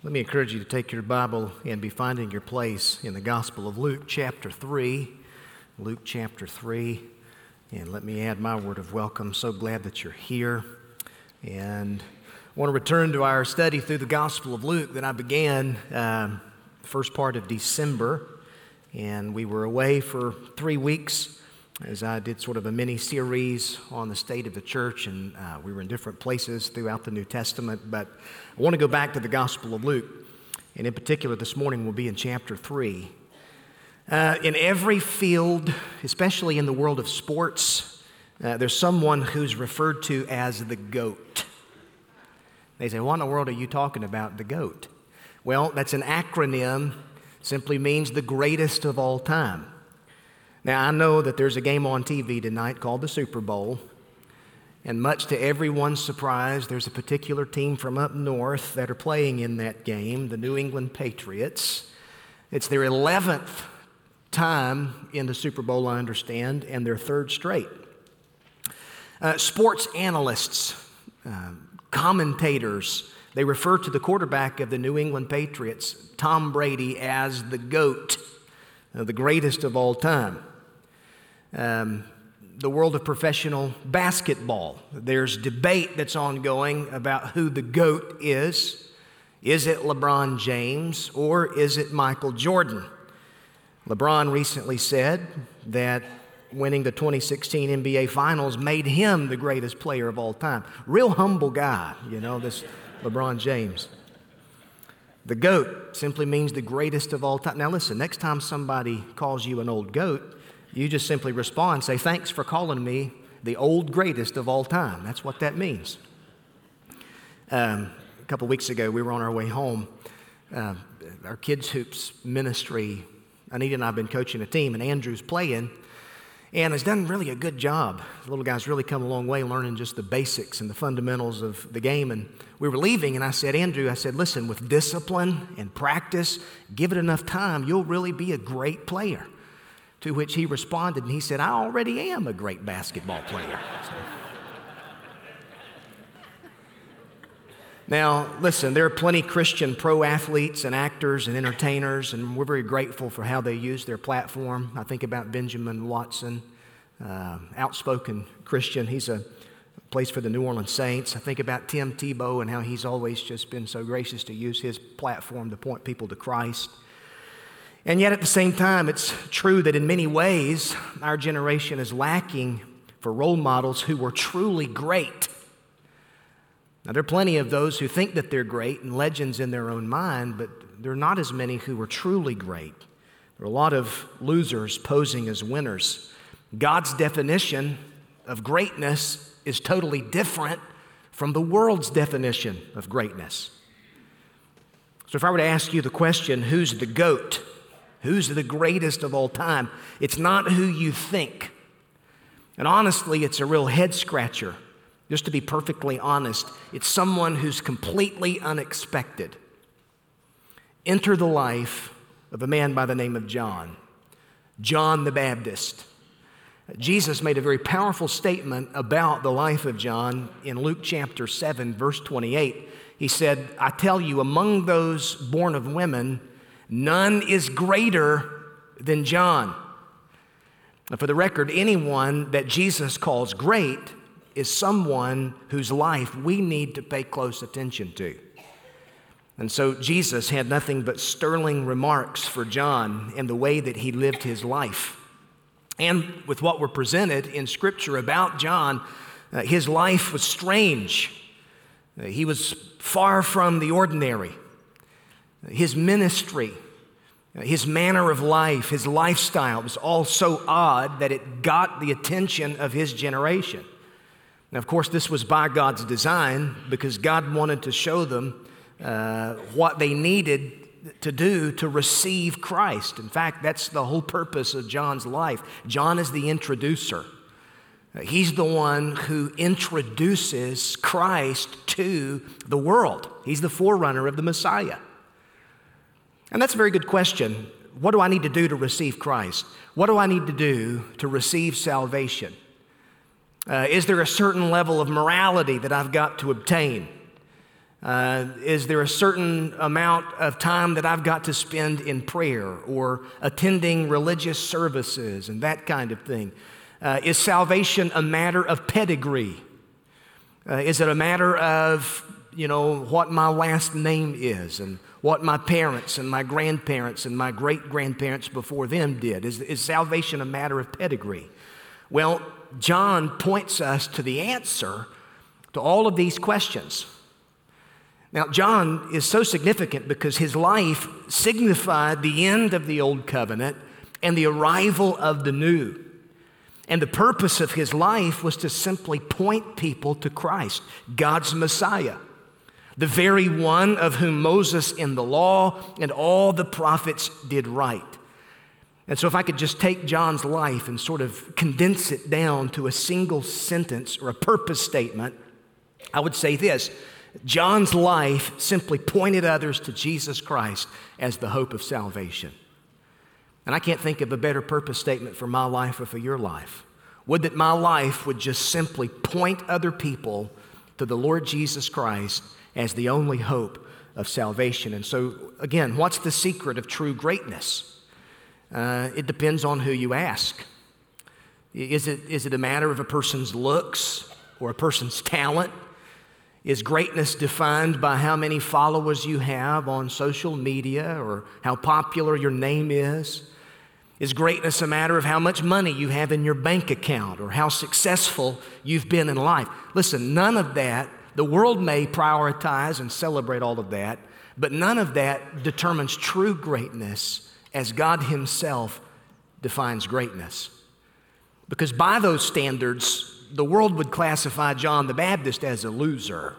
Let me encourage you to take your Bible and be finding your place in the Gospel of Luke chapter 3. Luke chapter 3. And let me add my word of welcome. So glad that you're here. And I want to return to our study through the Gospel of Luke that I began the first part of December. And we were away for 3 weeks as I did sort of a mini-series on the state of the church, and we were in different places throughout the New Testament. But I want to go back to the Gospel of Luke, and in particular this morning we'll be in chapter 3. In every field, especially in the world of sports, there's someone who's referred to as the GOAT. They say, what in the world are you talking about, the GOAT? Well, that's an acronym, simply means the greatest of all time. Now, I know that there's a game on TV tonight called the Super Bowl, and much to everyone's surprise, there's a particular team from up north that are playing in that game, the New England Patriots. It's their 11th time in the Super Bowl, I understand, and their third straight. Sports analysts, commentators, they refer to the quarterback of the New England Patriots, Tom Brady, as the GOAT, the greatest of all time. The world of professional basketball, there's debate that's ongoing about who the GOAT is. Is it LeBron James or is it Michael Jordan? LeBron recently said that winning the 2016 NBA Finals made him the greatest player of all time. Real humble guy, this LeBron James. The GOAT simply means the greatest of all time. Now listen, next time somebody calls you an old goat, you just simply respond, say, thanks for calling me the old greatest of all time. That's what that means. A couple weeks ago, we were on our way home. Our kids' hoops ministry, Anita and I have been coaching a team, and Andrew's playing, and has done really a good job. The little guy's really come a long way learning just the basics and the fundamentals of the game. And we were leaving, and I said, Andrew, listen, with discipline and practice, give it enough time, you'll really be a great player. To which he responded, and he said, I already am a great basketball player. Now, listen, there are plenty Christian pro athletes and actors and entertainers, and we're very grateful for how they use their platform. I think about Benjamin Watson, outspoken Christian. He's plays for the New Orleans Saints. I think about Tim Tebow and how he's always just been so gracious to use his platform to point people to Christ. And yet at the same time, it's true that in many ways, our generation is lacking for role models who were truly great. Now, there are plenty of those who think that they're great and legends in their own mind, but there are not as many who were truly great. There are a lot of losers posing as winners. God's definition of greatness is totally different from the world's definition of greatness. So if I were to ask you the question, who's the GOAT? Who's the greatest of all time? It's not who you think. And honestly, it's a real head scratcher. Just to be perfectly honest, it's someone who's completely unexpected. Enter the life of a man by the name of John the Baptist. Jesus made a very powerful statement about the life of John in Luke chapter 7, verse 28. He said, I tell you, among those born of women, none is greater than John. Now, for the record, anyone that Jesus calls great is someone whose life we need to pay close attention to. And so Jesus had nothing but sterling remarks for John and the way that he lived his life. And with what we're presented in Scripture about John, his life was strange. He was far from the ordinary. His ministry, his manner of life, his lifestyle was all so odd that it got the attention of his generation. Now, of course, this was by God's design because God wanted to show them what they needed to do to receive Christ. In fact, that's the whole purpose of John's life. John is the introducer. He's the one who introduces Christ to the world. He's the forerunner of the Messiah. And that's a very good question. What do I need to do to receive Christ? What do I need to do to receive salvation? Is there a certain level of morality that I've got to obtain? Is there a certain amount of time that I've got to spend in prayer or attending religious services and that kind of thing? Is salvation a matter of pedigree? Is it a matter of, what my last name is and what my parents and my grandparents and my great-grandparents before them did? Is salvation a matter of pedigree? Well, John points us to the answer to all of these questions. Now, John is so significant because his life signified the end of the old covenant and the arrival of the new. And the purpose of his life was to simply point people to Christ, God's Messiah, the very one of whom Moses in the law and all the prophets did write. And so if I could just take John's life and sort of condense it down to a single sentence or a purpose statement, I would say this: John's life simply pointed others to Jesus Christ as the hope of salvation. And I can't think of a better purpose statement for my life or for your life. Would that my life would just simply point other people to the Lord Jesus Christ as the only hope of salvation. And so, again, what's the secret of true greatness? It depends on who you ask. Is it a matter of a person's looks or a person's talent? Is greatness defined by how many followers you have on social media or how popular your name is? Is greatness a matter of how much money you have in your bank account or how successful you've been in life? Listen, none of that, the world may prioritize and celebrate all of that, but none of that determines true greatness as God Himself defines greatness. Because by those standards, the world would classify John the Baptist as a loser,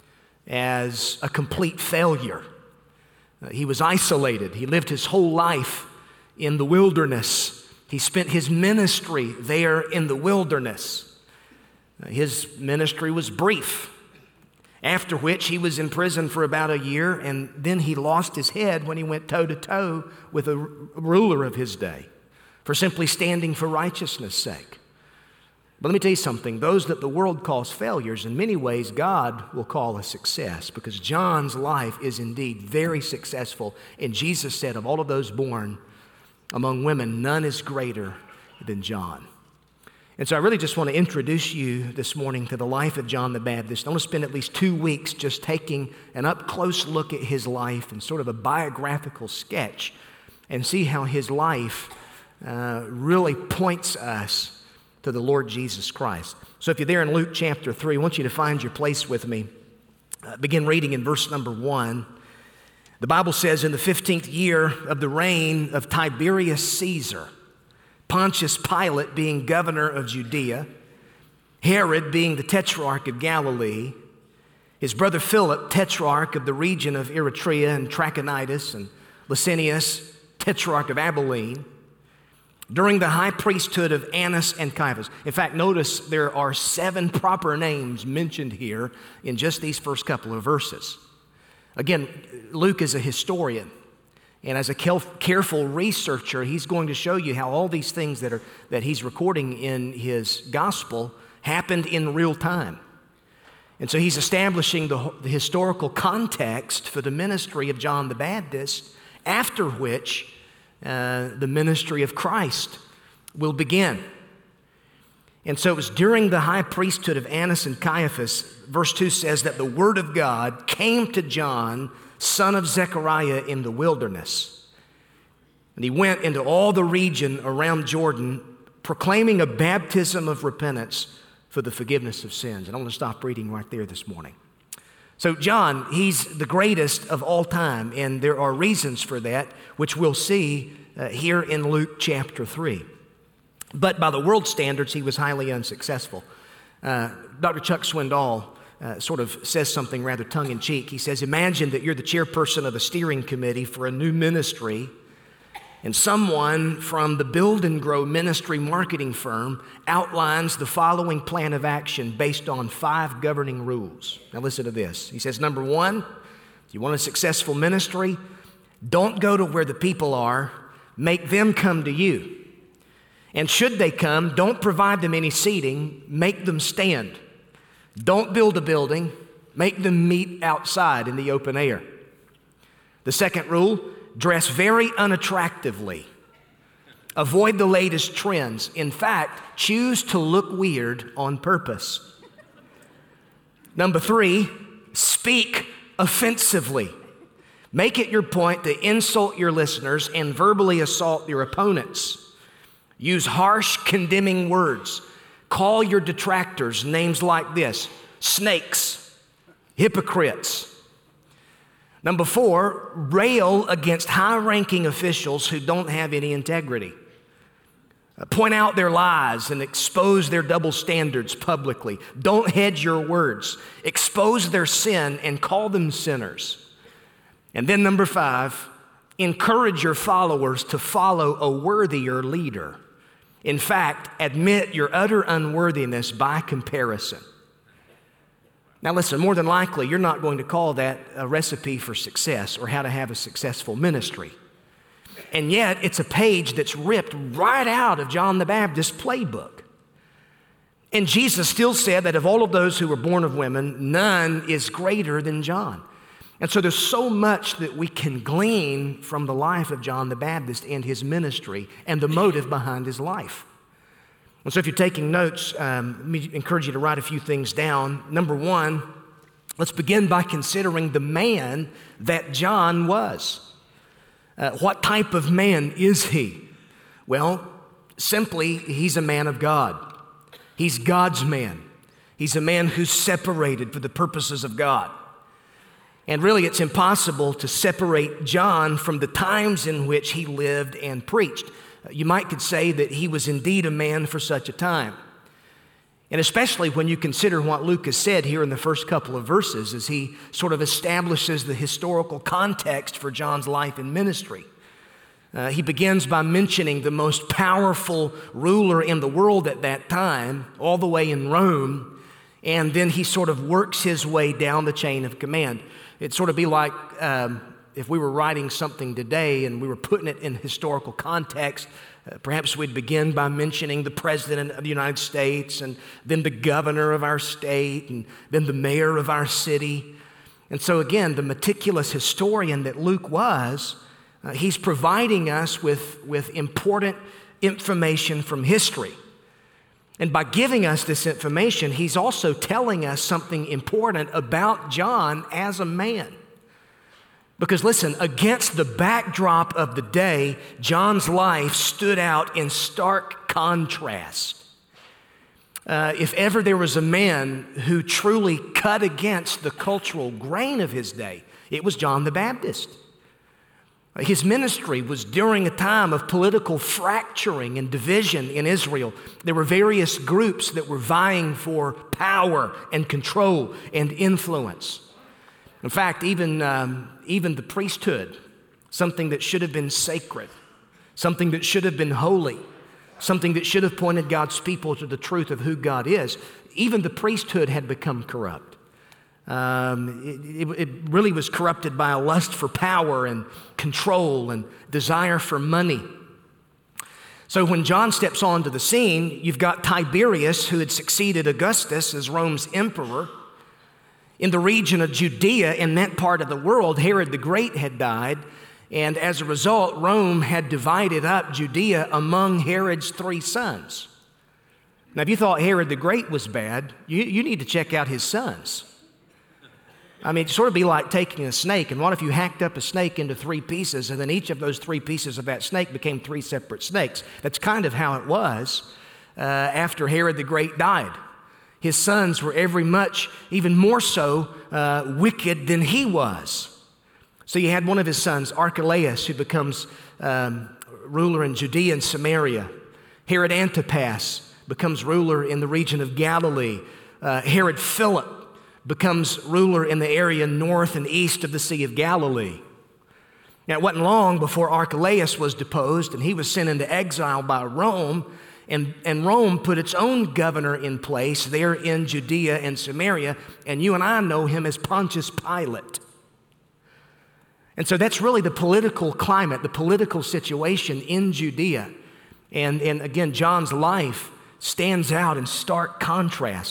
as a complete failure. He was isolated. He lived his whole life in the wilderness. He spent his ministry there in the wilderness. His ministry was brief, after which he was in prison for about a year, and then he lost his head when he went toe-to-toe with a ruler of his day for simply standing for righteousness' sake. But let me tell you something. Those that the world calls failures, in many ways, God will call a success, because John's life is indeed very successful. And Jesus said, of all of those born among women, none is greater than John. And so I really just want to introduce you this morning to the life of John the Baptist. I want to spend at least 2 weeks just taking an up-close look at his life and sort of a biographical sketch and see how his life really points us to the Lord Jesus Christ. So if you're there in Luke chapter 3, I want you to find your place with me. Begin reading in verse number 1. The Bible says, in the 15th year of the reign of Tiberius Caesar, Pontius Pilate being governor of Judea, Herod being the tetrarch of Galilee, his brother Philip, tetrarch of the region of Eritrea and Trachonitis, and Lysanias, tetrarch of Abilene, during the high priesthood of Annas and Caiaphas. In fact, notice there are 7 proper names mentioned here in just these first couple of verses. Again, Luke is a historian, and as a careful researcher, he's going to show you how all these things that he's recording in his gospel happened in real time. And so he's establishing the historical context for the ministry of John the Baptist, after which the ministry of Christ will begin. And so it was during the high priesthood of Annas and Caiaphas, verse 2 says that the word of God came to John, son of Zechariah, in the wilderness. And he went into all the region around Jordan, proclaiming a baptism of repentance for the forgiveness of sins. And I'm going to stop reading right there this morning. So John, he's the greatest of all time, and there are reasons for that, which we'll see here in Luke chapter 3. But by the world standards, he was highly unsuccessful. Dr. Chuck Swindoll sort of says something rather tongue-in-cheek. He says, imagine that you're the chairperson of the steering committee for a new ministry, and someone from the Build and Grow ministry marketing firm outlines the following plan of action based on 5 governing rules. Now listen to this. He says, number 1, if you want a successful ministry, don't go to where the people are, make them come to you. And should they come, don't provide them any seating, make them stand. Don't build a building, Make them meet outside in the open air. The second rule, dress very unattractively. Avoid the latest trends. In fact, choose to look weird on purpose. Number 3, speak offensively. Make it your point to insult your listeners and verbally assault your opponents. Use harsh, condemning words. Call your detractors names like this: snakes, hypocrites. Number 4, rail against high-ranking officials who don't have any integrity. Point out their lies and expose their double standards publicly. Don't hedge your words. Expose their sin and call them sinners. And then number 5, encourage your followers to follow a worthier leader. In fact, admit your utter unworthiness by comparison. Now listen, more than likely, you're not going to call that a recipe for success or how to have a successful ministry. And yet, it's a page that's ripped right out of John the Baptist's playbook. And Jesus still said that of all of those who were born of women, none is greater than John. And so there's so much that we can glean from the life of John the Baptist and his ministry and the motive behind his life. And so if you're taking notes, let me encourage you to write a few things down. Number 1, let's begin by considering the man that John was. What type of man is he? Well, simply, he's a man of God. He's God's man. He's a man who's separated for the purposes of God. And really, it's impossible to separate John from the times in which he lived and preached. You might could say that he was indeed a man for such a time. And especially when you consider what Luke has said here in the first couple of verses as he sort of establishes the historical context for John's life and ministry. He begins by mentioning the most powerful ruler in the world at that time, all the way in Rome, and then he sort of works his way down the chain of command. It'd sort of be like if we were writing something today and we were putting it in historical context. Perhaps we'd begin by mentioning the President of the United States and then the governor of our state and then the mayor of our city. And so again, the meticulous historian that Luke was, he's providing us with important information from history. And by giving us this information, he's also telling us something important about John as a man. Because listen, against the backdrop of the day, John's life stood out in stark contrast. If ever there was a man who truly cut against the cultural grain of his day, it was John the Baptist. His ministry was during a time of political fracturing and division in Israel. There were various groups that were vying for power and control and influence. In fact, even the priesthood, something that should have been sacred, something that should have been holy, something that should have pointed God's people to the truth of who God is, even the priesthood had become corrupt. It really was corrupted by a lust for power and control and desire for money. So when John steps onto the scene, you've got Tiberius, who had succeeded Augustus as Rome's emperor. In the region of Judea, in that part of the world, Herod the Great had died, and as a result, Rome had divided up Judea among Herod's 3 sons. Now, if you thought Herod the Great was bad, you need to check out his sons. I mean, it'd sort of be like taking a snake, and what if you hacked up a snake into 3 pieces, and then each of those 3 pieces of that snake became 3 separate snakes? That's kind of how it was after Herod the Great died. His sons were even more so wicked than he was. So you had one of his sons, Archelaus, who becomes ruler in Judea and Samaria. Herod Antipas becomes ruler in the region of Galilee. Herod Philip becomes ruler in the area north and east of the Sea of Galilee. Now, it wasn't long before Archelaus was deposed, and he was sent into exile by Rome. And Rome put its own governor in place there in Judea and Samaria, and you and I know him as Pontius Pilate. And so that's really the political climate, the political situation in Judea. And again, John's life stands out in stark contrast.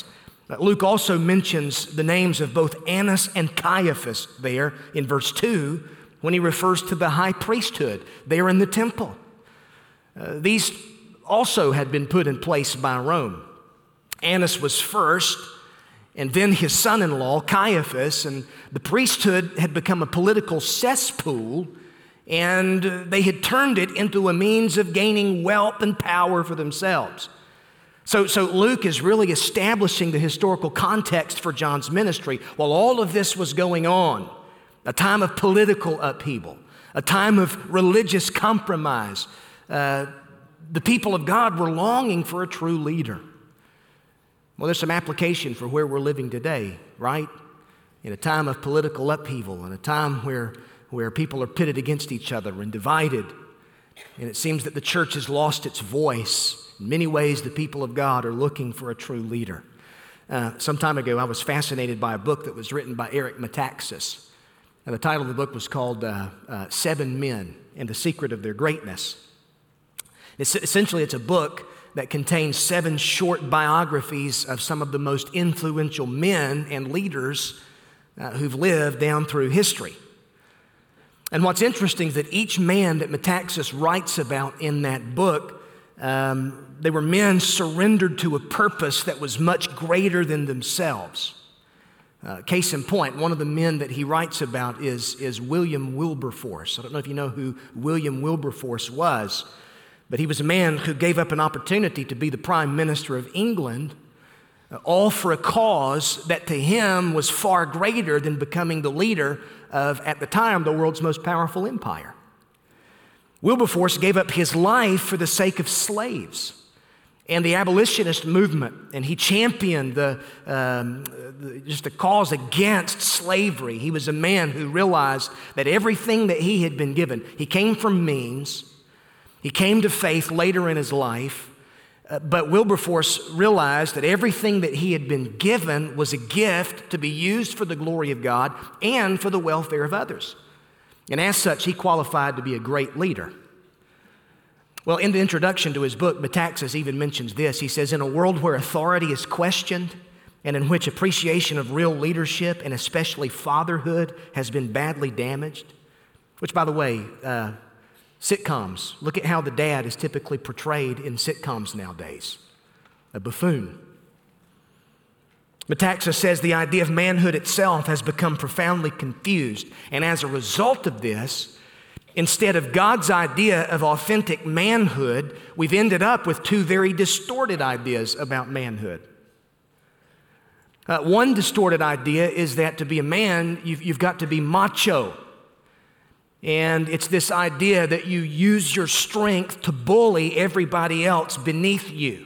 Luke also mentions the names of both Annas and Caiaphas there in verse 2 when he refers to the high priesthood there in the temple. These also had been put in place by Rome. Annas was first, and then his son-in-law, Caiaphas, and the priesthood had become a political cesspool, and they had turned it into a means of gaining wealth and power for themselves. So Luke is really establishing the historical context for John's ministry. While all of this was going on, a time of political upheaval, a time of religious compromise, the people of God were longing for a true leader. Well, there's some application for where we're living today, right? In a time of political upheaval, in a time where people are pitted against each other and divided, and it seems that the church has lost its voice. In many ways, the people of God are looking for a true leader. Some time ago, I was fascinated by a book that was written by Eric Metaxas. And the title of the book was called 7 Men and the Secret of Their Greatness. Essentially, it's a book that contains 7 short biographies of some of the most influential men and leaders who've lived down through history. And what's interesting is that each man that Metaxas writes about in that book, they were men surrendered to a purpose that was much greater than themselves. Case in point, one of the men that he writes about is William Wilberforce. I don't know if you know who William Wilberforce was, but he was a man who gave up an opportunity to be the Prime Minister of England, all for a cause that to him was far greater than becoming the leader of, at the time, the world's most powerful empire. Wilberforce gave up his life for the sake of slaves and the abolitionist movement, and he championed just the cause against slavery. He was a man who realized that everything that he had been given, he came from means, he came to faith later in his life, but Wilberforce realized that everything that he had been given was a gift to be used for the glory of God and for the welfare of others. And as such, he qualified to be a great leader. Well, in the introduction to his book, Metaxas even mentions this. He says, in a world where authority is questioned and in which appreciation of real leadership and especially fatherhood has been badly damaged, which, by the way, sitcoms, look at how the dad is typically portrayed in sitcoms nowadays, a buffoon. Metaxas says the idea of manhood itself has become profoundly confused, and as a result of this, instead of God's idea of authentic manhood, we've ended up with 2 very distorted ideas about manhood. One distorted idea is that to be a man, you've got to be macho. And it's this idea that you use your strength to bully everybody else beneath you.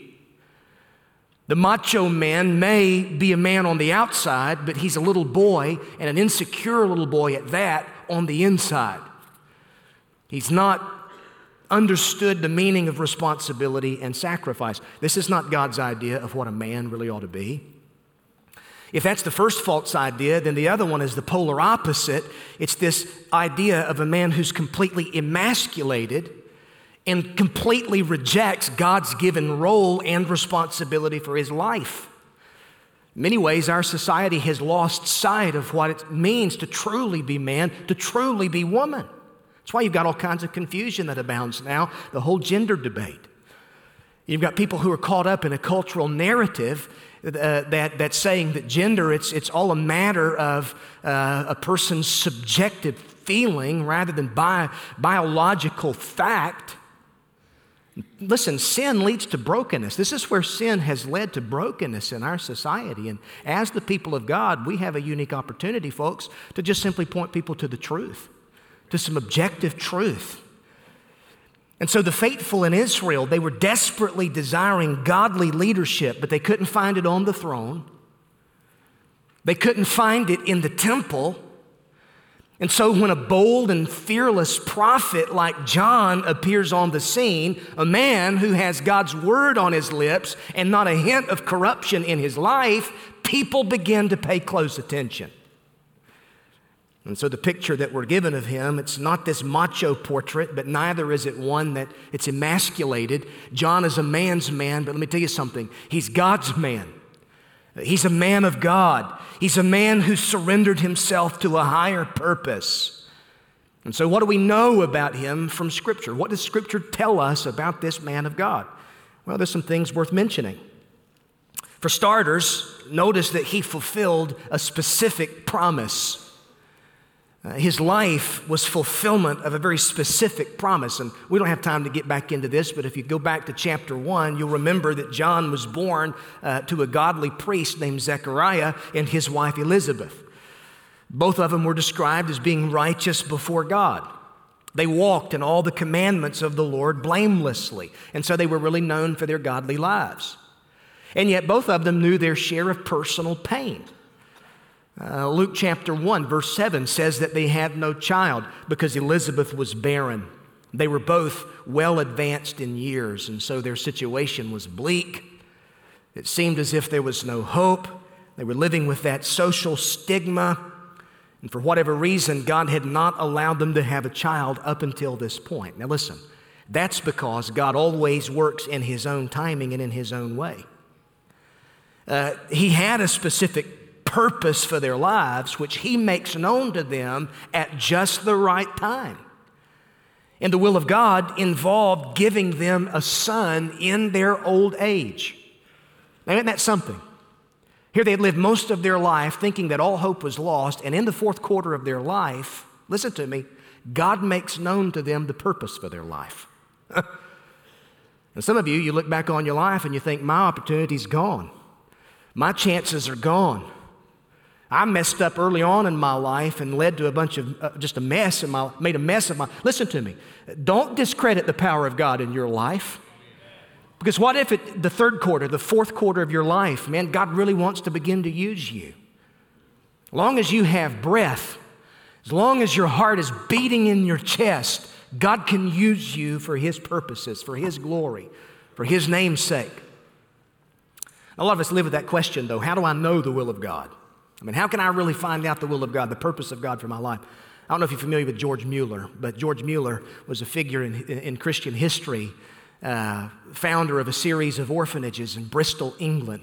The macho man may be a man on the outside, but he's a little boy, and an insecure little boy at that, on the inside. He's not understood the meaning of responsibility and sacrifice. This is not God's idea of what a man really ought to be. If that's the first false idea, then the other one is the polar opposite. It's this idea of a man who's completely emasculated and completely rejects God's given role and responsibility for his life. In many ways, our society has lost sight of what it means to truly be man, to truly be woman. That's why you've got all kinds of confusion that abounds now, the whole gender debate. You've got people who are caught up in a cultural narrative that's saying that gender, it's all a matter of a person's subjective feeling rather than biological fact. Listen, sin leads to brokenness. This is where sin has led to brokenness in our society. And as the people of God, we have a unique opportunity, folks, to just simply point people to the truth, to some objective truth. And so the faithful in Israel, they were desperately desiring godly leadership, but they couldn't find it on the throne. They couldn't find it in the temple. And so when a bold and fearless prophet like John appears on the scene, a man who has God's word on his lips and not a hint of corruption in his life, people begin to pay close attention. And so the picture that we're given of him, it's not this macho portrait, but neither is it one that it's emasculated. John is a man's man, but let me tell you something. He's God's man. He's a man of God. He's a man who surrendered himself to a higher purpose. And so what do we know about him from Scripture? What does Scripture tell us about this man of God? Well, there's some things worth mentioning. For starters, notice that he fulfilled a specific promise. His life was fulfillment of a very specific promise. And we don't have time to get back into this, but if you go back to chapter 1, you'll remember that John was born to a godly priest named Zechariah and his wife Elizabeth. Both of them were described as being righteous before God. They walked in all the commandments of the Lord blamelessly, and so they were really known for their godly lives. And yet both of them knew their share of personal pain. Luke chapter 1, verse 7 says that they had no child because Elizabeth was barren. They were both well advanced in years, and so their situation was bleak. It seemed as if there was no hope. They were living with that social stigma, and for whatever reason, God had not allowed them to have a child up until this point. Now listen, that's because God always works in His own timing and in His own way. He had a specific purpose for their lives, which He makes known to them at just the right time. And the will of God involved giving them a son in their old age. Now, isn't that something? Here they had lived most of their life thinking that all hope was lost, and in the fourth quarter of their life, listen to me, God makes known to them the purpose for their life. And some of you look back on your life and you think, my opportunity's gone. My chances are gone. I messed up early on in my life and led to a bunch of just a mess, made a mess of my. Listen to me. Don't discredit the power of God in your life. Because what if the third quarter, the fourth quarter of your life, man, God really wants to begin to use you. As long as you have breath, as long as your heart is beating in your chest, God can use you for His purposes, for His glory, for His name's sake. A lot of us live with that question, though. How do I know the will of God? I mean, how can I really find out the will of God, the purpose of God for my life? I don't know if you're familiar with George Mueller, but George Mueller was a figure in Christian history, founder of a series of orphanages in Bristol, England.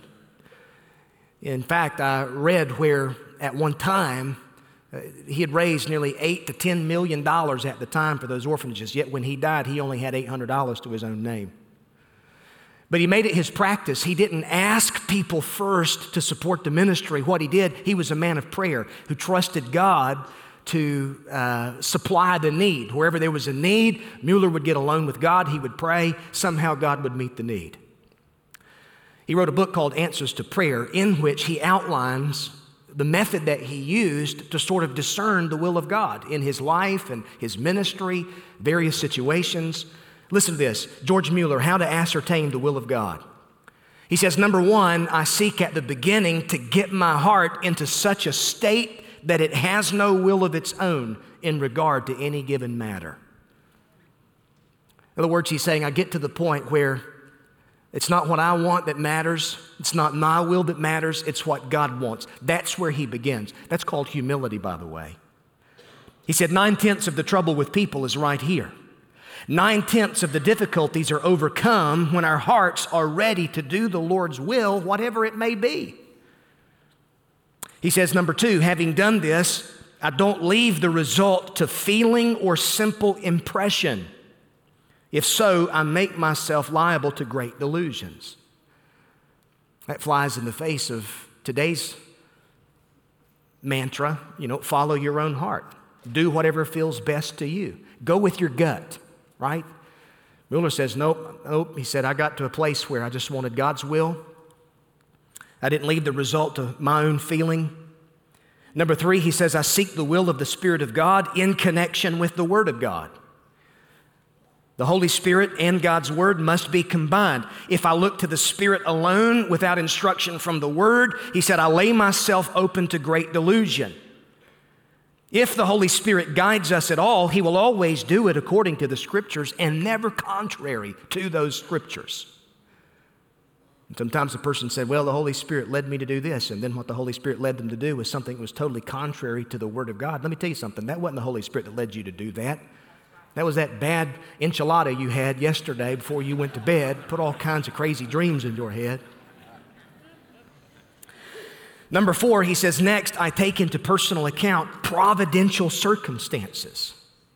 In fact, I read where at one time he had raised nearly $8 to $10 million at the time for those orphanages, yet when he died, he only had $800 to his own name. But he made it his practice. He didn't ask people first to support the ministry. What he did, he was a man of prayer who trusted God to supply the need. Wherever there was a need, Mueller would get alone with God. He would pray. Somehow God would meet the need. He wrote a book called Answers to Prayer, in which he outlines the method that he used to sort of discern the will of God in his life and his ministry, various situations. Listen to this, George Mueller, how to ascertain the will of God. He says, number one, I seek at the beginning to get my heart into such a state that it has no will of its own in regard to any given matter. In other words, he's saying, I get to the point where it's not what I want that matters. It's not my will that matters. It's what God wants. That's where he begins. That's called humility, by the way. He said 9/10 of the trouble with people is right here. 9/10 of the difficulties are overcome when our hearts are ready to do the Lord's will, whatever it may be. He says, number two, having done this, I don't leave the result to feeling or simple impression. If so, I make myself liable to great delusions. That flies in the face of today's mantra, follow your own heart. Do whatever feels best to you. Go with your gut. Right? Mueller says, nope. He said, I got to a place where I just wanted God's will. I didn't leave the result to my own feeling. Number three, he says, I seek the will of the Spirit of God in connection with the Word of God. The Holy Spirit and God's Word must be combined. If I look to the Spirit alone without instruction from the Word, he said, I lay myself open to great delusion. If the Holy Spirit guides us at all, He will always do it according to the Scriptures and never contrary to those Scriptures. And sometimes a person said, well, the Holy Spirit led me to do this, and then what the Holy Spirit led them to do was something that was totally contrary to the Word of God. Let me tell you something. That wasn't the Holy Spirit that led you to do that. That was that bad enchilada you had yesterday before you went to bed, put all kinds of crazy dreams in your head. Number 4, he says, next, I take into personal account providential circumstances.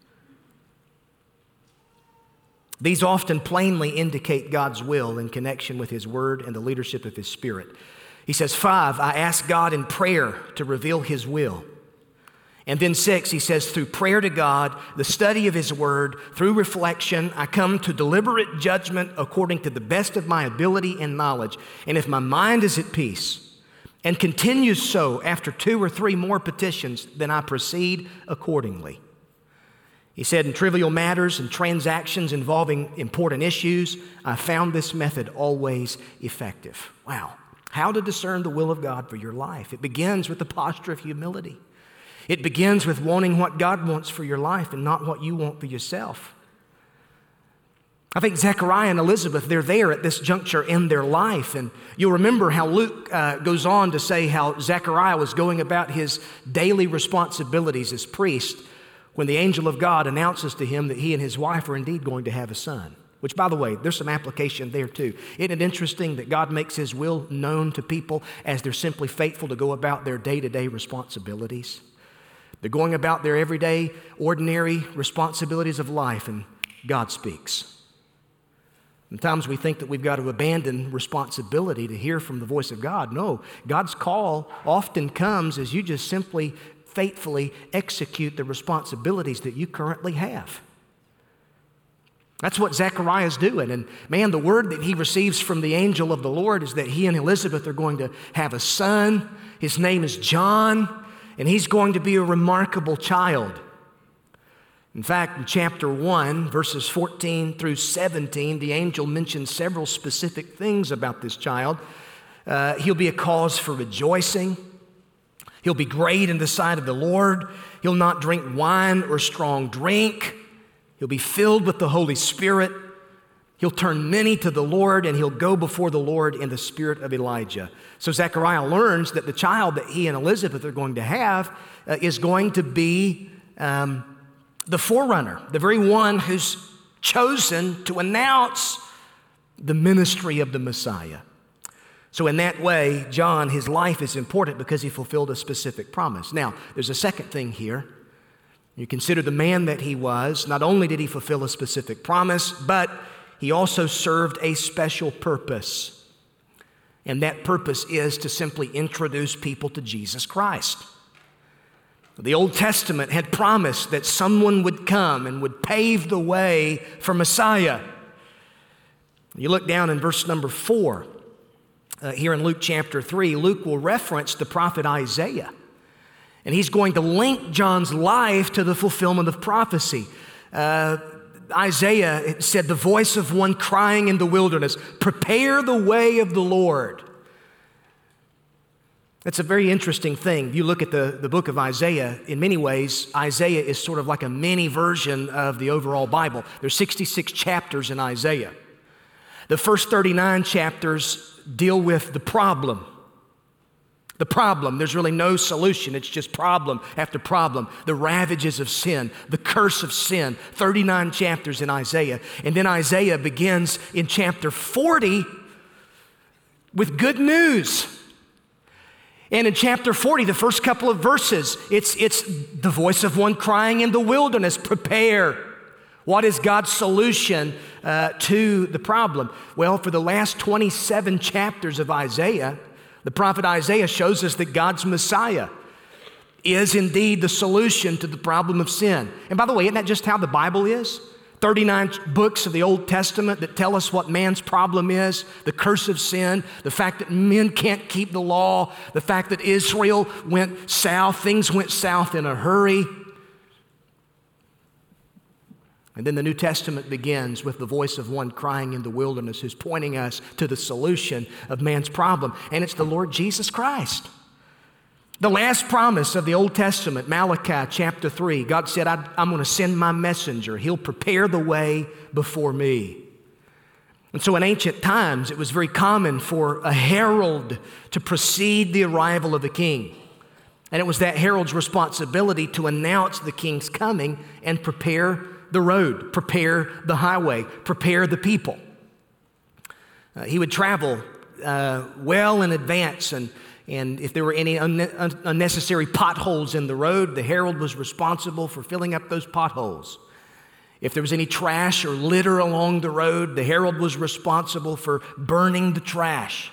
These often plainly indicate God's will in connection with His Word and the leadership of His Spirit. He says, 5, I ask God in prayer to reveal His will. And then 6, he says, through prayer to God, the study of His Word, through reflection, I come to deliberate judgment according to the best of my ability and knowledge. And if my mind is at peace and continues so after 2 or 3 more petitions, then I proceed accordingly. He said, in trivial matters and transactions involving important issues, I found this method always effective. Wow. How to discern the will of God for your life. It begins with the posture of humility. It begins with wanting what God wants for your life and not what you want for yourself. I think Zechariah and Elizabeth, they're there at this juncture in their life. And you'll remember how Luke goes on to say how Zechariah was going about his daily responsibilities as priest when the angel of God announces to him that he and his wife are indeed going to have a son. Which, by the way, there's some application there too. Isn't it interesting that God makes His will known to people as they're simply faithful to go about their day-to-day responsibilities? They're going about their everyday, ordinary responsibilities of life, and God speaks. Sometimes we think that we've got to abandon responsibility to hear from the voice of God. No, God's call often comes as you just simply faithfully execute the responsibilities that you currently have. That's what Zechariah is doing. And man, the word that he receives from the angel of the Lord is that he and Elizabeth are going to have a son. His name is John, and he's going to be a remarkable child. In fact, in chapter 1, verses 14 through 17, the angel mentions several specific things about this child. He'll be a cause for rejoicing. He'll be great in the sight of the Lord. He'll not drink wine or strong drink. He'll be filled with the Holy Spirit. He'll turn many to the Lord, and he'll go before the Lord in the spirit of Elijah. So Zechariah learns that the child that he and Elizabeth are going to have is going to be the forerunner, the very one who's chosen to announce the ministry of the Messiah. So in that way, John, his life is important because he fulfilled a specific promise. Now, there's a second thing here. You consider the man that he was. Not only did he fulfill a specific promise, but he also served a special purpose. And that purpose is to simply introduce people to Jesus Christ. The Old Testament had promised that someone would come and would pave the way for Messiah. You look down in verse number 4. Here in Luke chapter 3, Luke will reference the prophet Isaiah. And he's going to link John's life to the fulfillment of prophecy. Isaiah, it said, the voice of one crying in the wilderness, prepare the way of the Lord. That's a very interesting thing. You look at the book of Isaiah, in many ways, Isaiah is sort of like a mini version of the overall Bible. There's 66 chapters in Isaiah. The first 39 chapters deal with the problem. The problem, there's really no solution. It's just problem after problem. The ravages of sin, the curse of sin, 39 chapters in Isaiah. And then Isaiah begins in chapter 40 with good news. And in chapter 40, the first couple of verses, it's the voice of one crying in the wilderness, prepare. What is God's solution to the problem? Well, for the last 27 chapters of Isaiah, the prophet Isaiah shows us that God's Messiah is indeed the solution to the problem of sin. And by the way, isn't that just how the Bible is? 39 books of the Old Testament that tell us what man's problem is, the curse of sin, the fact that men can't keep the law, the fact that Israel went south, things went south in a hurry. And then the New Testament begins with the voice of one crying in the wilderness who's pointing us to the solution of man's problem, and it's the Lord Jesus Christ. The last promise of the Old Testament, Malachi chapter 3, God said, I'm going to send my messenger. He'll prepare the way before me. And so in ancient times, it was very common for a herald to precede the arrival of the king. And it was that herald's responsibility to announce the king's coming and prepare the road, prepare the highway, prepare the people. He would travel well in advance and And if there were any unnecessary potholes in the road, the herald was responsible for filling up those potholes. If there was any trash or litter along the road, the herald was responsible for burning the trash.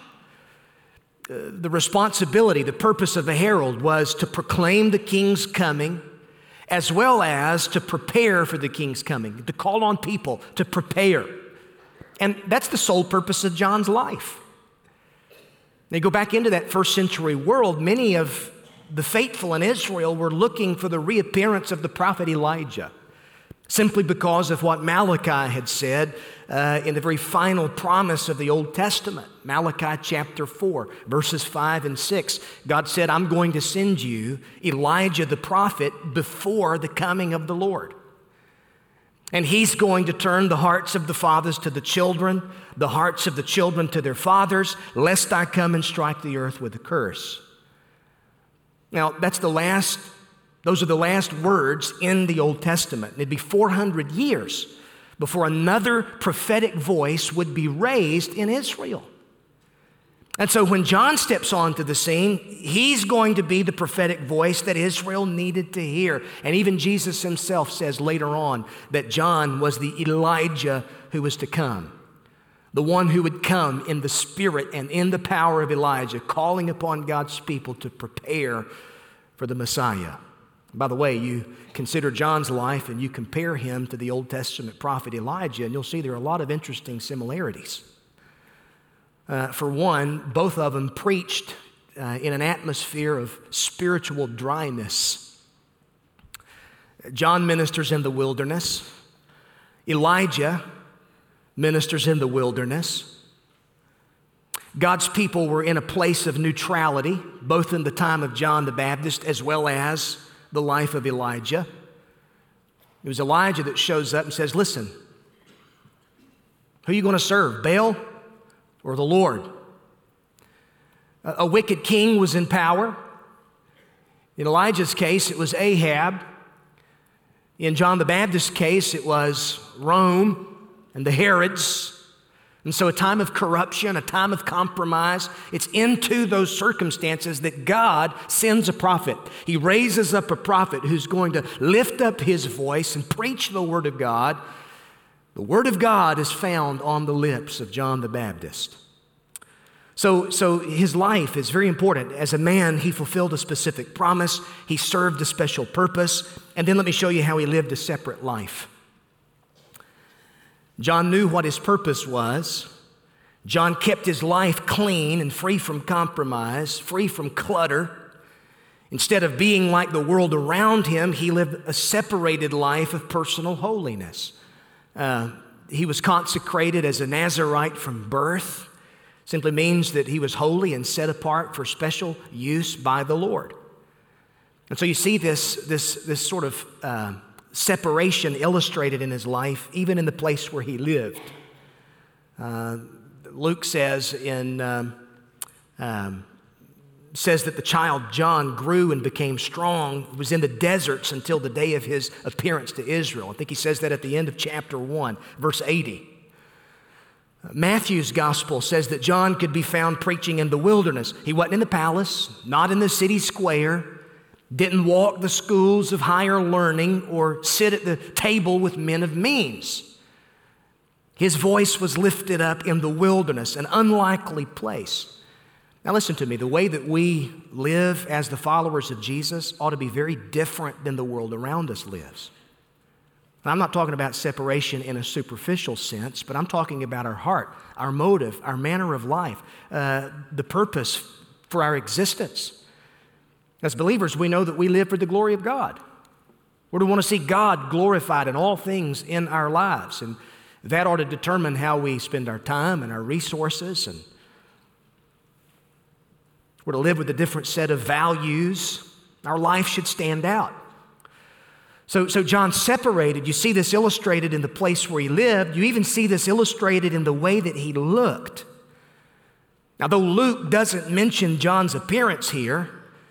The responsibility, the purpose of a herald was to proclaim the king's coming, as well as to prepare for the king's coming, to call on people to prepare. And that's the sole purpose of John's life. They go back into that first century world. Many of the faithful in Israel were looking for the reappearance of the prophet Elijah, simply because of what Malachi had said in the very final promise of the Old Testament. Malachi chapter 4, verses 5 and 6. God said, I'm going to send you Elijah the prophet before the coming of the Lord. And he's going to turn the hearts of the fathers to the children, the hearts of the children to their fathers, lest I come and strike the earth with a curse. Now, those are the last words in the Old Testament. It'd be 400 years before another prophetic voice would be raised in Israel. And so when John steps onto the scene, he's going to be the prophetic voice that Israel needed to hear. And even Jesus himself says later on that John was the Elijah who was to come, the one who would come in the spirit and in the power of Elijah, calling upon God's people to prepare for the Messiah. By the way, you consider John's life and you compare him to the Old Testament prophet Elijah, and you'll see there are a lot of interesting similarities. For one, both of them preached in an atmosphere of spiritual dryness. John ministers in the wilderness. Elijah ministers in the wilderness. God's people were in a place of neutrality, both in the time of John the Baptist as well as the life of Elijah. It was Elijah that shows up and says, listen, who are you going to serve, Baal or the Lord? A wicked king was in power. In Elijah's case, it was Ahab. In John the Baptist's case, it was Rome and the Herods. And so a time of corruption, a time of compromise, it's into those circumstances that God sends a prophet. He raises up a prophet who's going to lift up his voice and preach the Word of God. The Word of God is found on the lips of John the Baptist. So his life is very important. As a man, he fulfilled a specific promise. He served a special purpose. And then let me show you how he lived a separate life. John knew what his purpose was. John kept his life clean and free from compromise, free from clutter. Instead of being like the world around him, he lived a separated life of personal holiness. He was consecrated as a Nazirite from birth. Simply means that he was holy and set apart for special use by the Lord. And so you see this sort of separation illustrated in his life, even in the place where he lived. Luke says that the child John grew and became strong, was in the deserts until the day of his appearance to Israel. I think he says that at the end of chapter 1, verse 80. Matthew's gospel says that John could be found preaching in the wilderness. He wasn't in the palace, not in the city square, didn't walk the schools of higher learning or sit at the table with men of means. His voice was lifted up in the wilderness, an unlikely place. Now listen to me, the way that we live as the followers of Jesus ought to be very different than the world around us lives. And I'm not talking about separation in a superficial sense, but I'm talking about our heart, our motive, our manner of life, the purpose for our existence. As believers, we know that we live for the glory of God. We want to see God glorified in all things in our lives. And that ought to determine how we spend our time and our resources. And we're to live with a different set of values. Our life should stand out. So John separated. You see this illustrated in the place where he lived. You even see this illustrated in the way that he looked. Now, though Luke doesn't mention John's appearance here,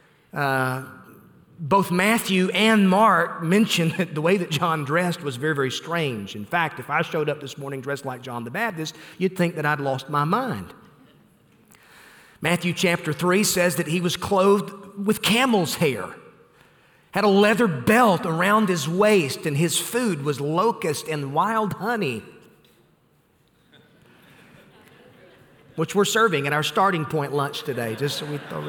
both Matthew and Mark mention that the way that John dressed was very, very strange. In fact, if I showed up this morning dressed like John the Baptist, you'd think that I'd lost my mind. Matthew chapter 3 says that he was clothed with camel's hair, had a leather belt around his waist, and his food was locust and wild honey, which we're serving at our starting point lunch today, just so we thought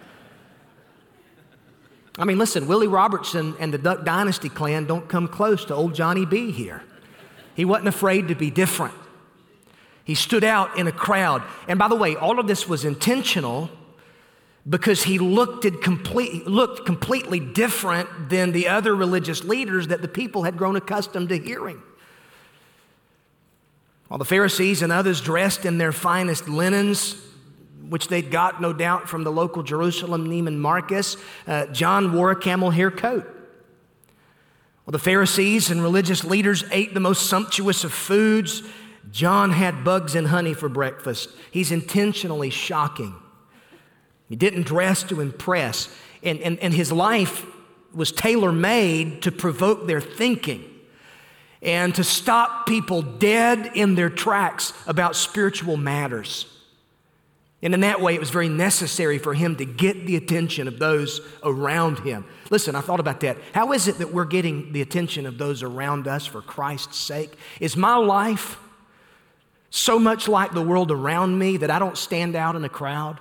I mean, listen, Willie Robertson and the Duck Dynasty clan don't come close to old Johnny B here. He wasn't afraid to be different. He stood out in a crowd. And by the way, all of this was intentional because he looked completely different than the other religious leaders that the people had grown accustomed to hearing. While the Pharisees and others dressed in their finest linens, which they'd got, no doubt, from the local Jerusalem Neiman Marcus, John wore a camel hair coat. While the Pharisees and religious leaders ate the most sumptuous of foods, John had bugs and honey for breakfast. He's intentionally shocking. He didn't dress to impress. And his life was tailor-made to provoke their thinking and to stop people dead in their tracks about spiritual matters. And in that way, it was very necessary for him to get the attention of those around him. Listen, I thought about that. How is it that we're getting the attention of those around us for Christ's sake? Is my life so much like the world around me that I don't stand out in a crowd?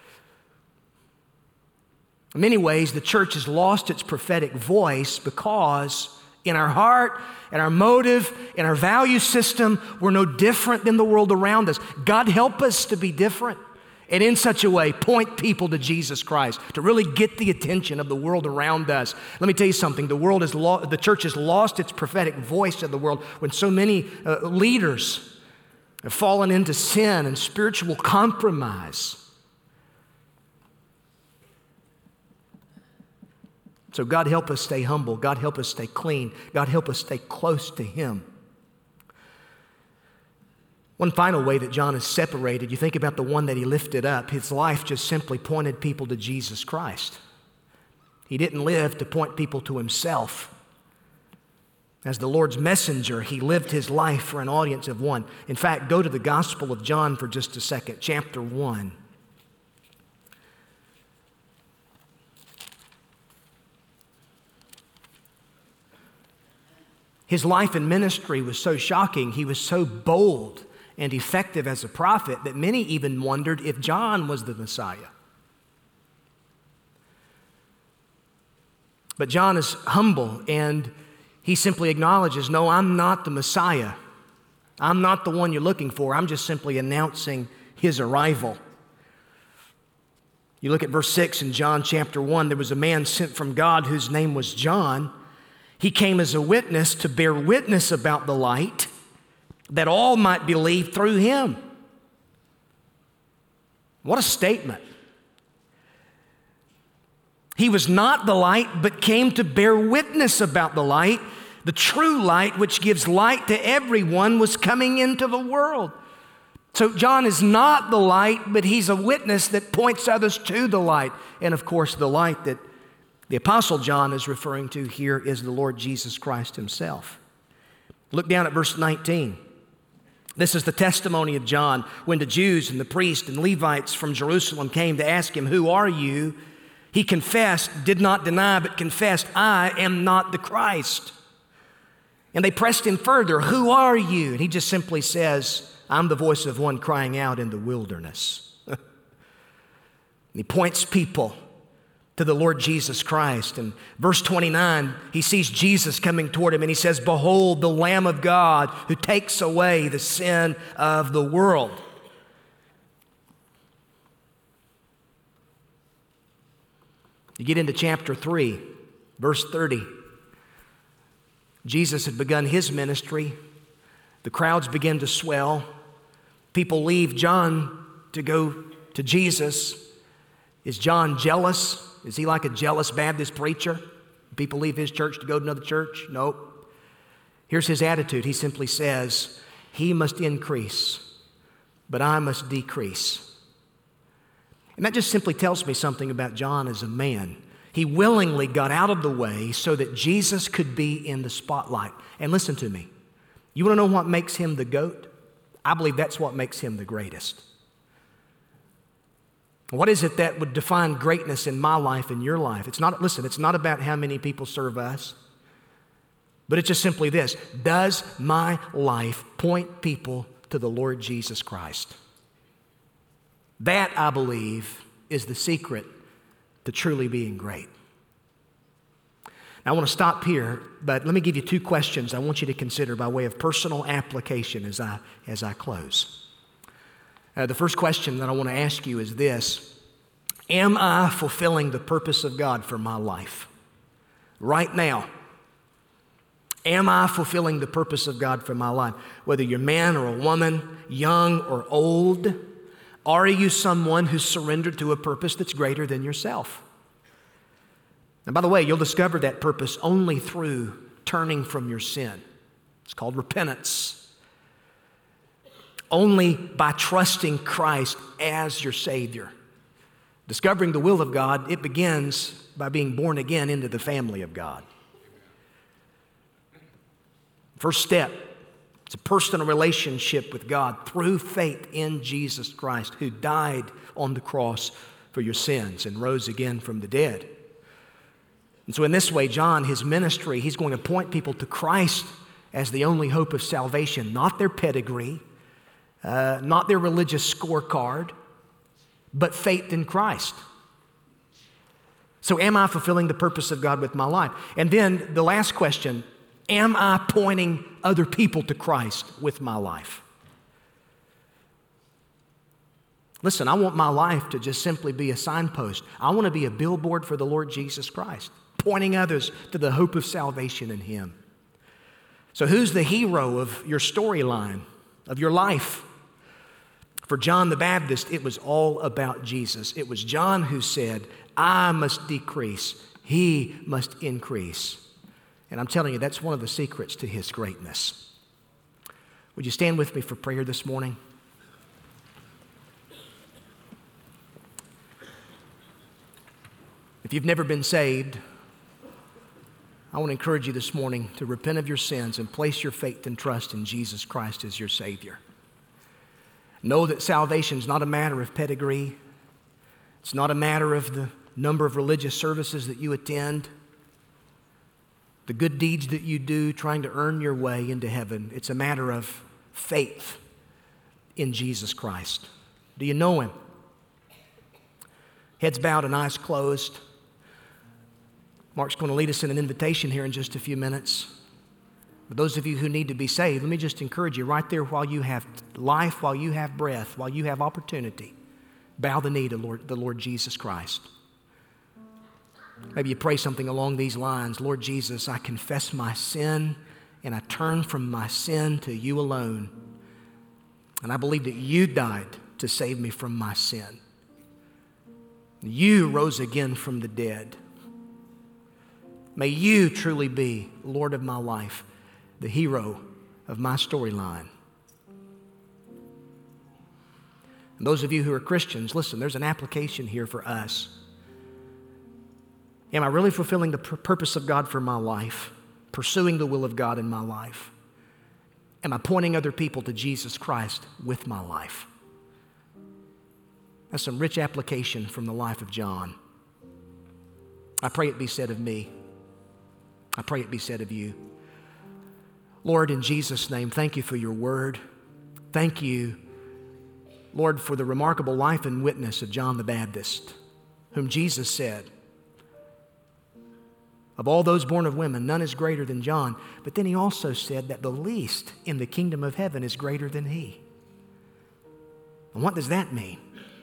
In many ways, the church has lost its prophetic voice because in our heart, in our motive, in our value system, we're no different than the world around us. God help us to be different and in such a way point people to Jesus Christ, to really get the attention of the world around us. Let me tell you something. The church has lost its prophetic voice to the world when so many leaders have fallen into sin and spiritual compromise. So God help us stay humble. God help us stay clean. God help us stay close to Him. One final way that John is separated, you think about the one that he lifted up, his life just simply pointed people to Jesus Christ. He didn't live to point people to himself. As the Lord's messenger, he lived his life for an audience of one. In fact, go to the Gospel of John for just a second, chapter 1. His life and ministry was so shocking, he was so bold and effective as a prophet that many even wondered if John was the Messiah. But John is humble and he simply acknowledges, no, I'm not the Messiah. I'm not the one you're looking for. I'm just simply announcing his arrival. You look at verse 6 in John chapter 1, there was a man sent from God whose name was John. He came as a witness to bear witness about the light, that all might believe through him. What a statement. He was not the light, but came to bear witness about the light. The true light, which gives light to everyone, was coming into the world. So John is not the light, but he's a witness that points others to the light. And of course, the light that the Apostle John is referring to here is the Lord Jesus Christ himself. Look down at verse 19. This is the testimony of John when the Jews and the priests and Levites from Jerusalem came to ask him, "Who are you?" He confessed, did not deny, but confessed, "I am not the Christ." And they pressed him further, "Who are you?" And he just simply says, "I'm the voice of one crying out in the wilderness." And he points people to the Lord Jesus Christ. And verse 29, he sees Jesus coming toward him and he says, "Behold, the Lamb of God who takes away the sin of the world." You get into chapter 3, verse 30. Jesus had begun his ministry. The crowds begin to swell. People leave John to go to Jesus. Is John jealous? Is he like a jealous Baptist preacher? People leave his church to go to another church? Nope. Here's his attitude. He simply says, "He must increase, but I must decrease." And that just simply tells me something about John as a man. He willingly got out of the way so that Jesus could be in the spotlight. And listen to me. You want to know what makes him the GOAT? I believe that's what makes him the greatest. What is it that would define greatness in my life and your life? It's not about how many people serve us, but it's just simply this: does my life point people to the Lord Jesus Christ? That, I believe, is the secret to truly being great. Now, I want to stop here, but let me give you two questions I want you to consider by way of personal application as I close. The first question that I want to ask you is this: am I fulfilling the purpose of God for my life? Right now, am I fulfilling the purpose of God for my life? Whether you're a man or a woman, young or old, are you someone who's surrendered to a purpose that's greater than yourself? And by the way, you'll discover that purpose only through turning from your sin. It's called repentance. Only by trusting Christ as your Savior. Discovering the will of God, it begins by being born again into the family of God. First step, it's a personal relationship with God through faith in Jesus Christ, who died on the cross for your sins and rose again from the dead. And so in this way, John, his ministry, he's going to point people to Christ as the only hope of salvation, not their pedigree, not their religious scorecard, but faith in Christ. So am I fulfilling the purpose of God with my life? And then the last question, am I pointing other people to Christ with my life? Listen, I want my life to just simply be a signpost. I want to be a billboard for the Lord Jesus Christ, pointing others to the hope of salvation in Him. So who's the hero of your storyline, of your life? For John the Baptist, it was all about Jesus. It was John who said, I must decrease, He must increase. And I'm telling you, that's one of the secrets to His greatness. Would you stand with me for prayer this morning? If you've never been saved, I want to encourage you this morning to repent of your sins and place your faith and trust in Jesus Christ as your Savior. Know that salvation is not a matter of pedigree. It's not a matter of the number of religious services that you attend, the good deeds that you do trying to earn your way into heaven. It's a matter of faith in Jesus Christ. Do you know Him? Heads bowed and eyes closed. Mark's going to lead us in an invitation here in just a few minutes. For those of you who need to be saved, let me just encourage you right there while you have life, while you have breath, while you have opportunity, bow the knee to the Lord Jesus Christ. Maybe you pray something along these lines: Lord Jesus, I confess my sin and I turn from my sin to You alone. And I believe that You died to save me from my sin. You rose again from the dead. May You truly be Lord of my life, the hero of my storyline. And those of you who are Christians, listen, there's an application here for us. Am I really fulfilling the purpose of God for my life, pursuing the will of God in my life? Am I pointing other people to Jesus Christ with my life? That's some rich application from the life of John. I pray it be said of me. I pray it be said of you. Lord, in Jesus' name, thank You for Your word. Thank You, Lord, for the remarkable life and witness of John the Baptist, whom Jesus said, of all those born of women, none is greater than John. But then He also said that the least in the kingdom of heaven is greater than he. And what does that mean?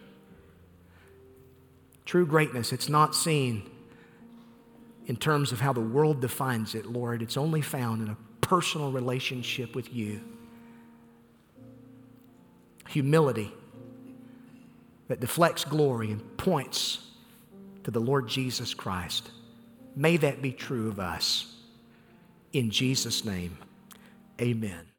True greatness, it's not seen in terms of how the world defines it, Lord. It's only found in a personal relationship with You. Humility that deflects glory and points to the Lord Jesus Christ. May that be true of us. In Jesus' name, amen.